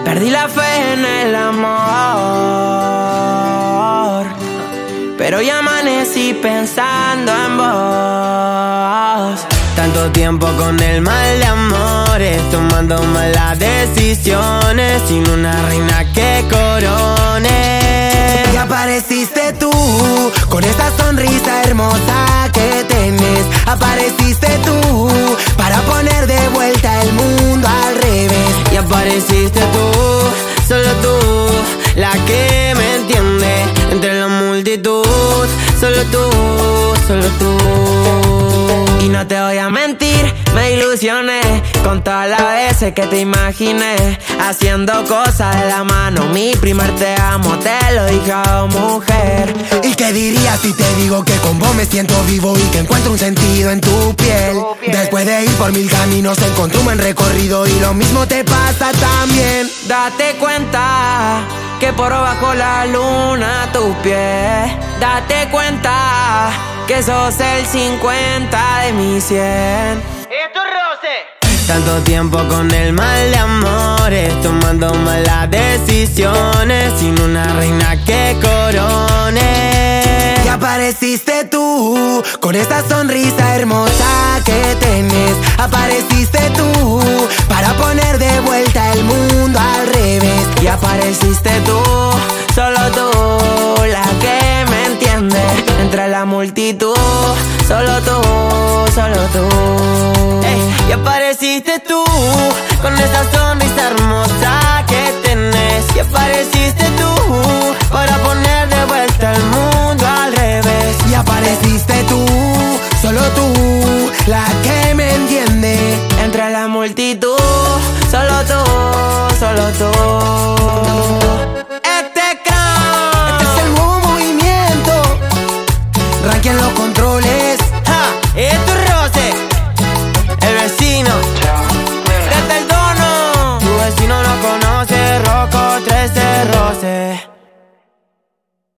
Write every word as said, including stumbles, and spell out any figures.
Perdí la fe en el amor, pero ya amanecí pensando en vos. Tanto tiempo con el mal de amores, tomando malas decisiones, sin una reina que corone. Y apareciste tú, con esa sonrisa hermosa que tenés. Apareciste tú, para poner de vuelta el mundo al revés. Y apareciste tú, solo tú, la que me entiende entre la multitud. Solo tú, solo tú. Y no te voy a mentir, me ilusioné con todas las veces que te imaginé haciendo cosas de la mano. Mi primer te amo, te lo dije, oh, mujer. ¿Y qué dirías si te digo que con vos me siento vivo y que encuentro un sentido en tu piel? Después de ir por mil caminos encontré un buen recorrido y lo mismo te pasa también. Date cuenta que por bajo la luna tus pies. Date cuenta que sos el cincuenta de mi cien. ¡Esto es roce! Tanto tiempo con el mal de amores, tomando malas decisiones, sin una reina que corone. Y apareciste tú, con esa sonrisa hermosa que tenés. Apareciste tú, para poner de vuelta el mundo al revés. Y apareciste tú, solo tú, la que me entiende entre la multitud. Solo tú, solo tú. Ey, y apareciste tú, con esa sonrisa hermosa que tenés. Y apareciste tú, para poner de vuelta el mundo al revés. Y apareciste tú, solo tú, la que me entiende entre la multitud. Solo tú, solo tú.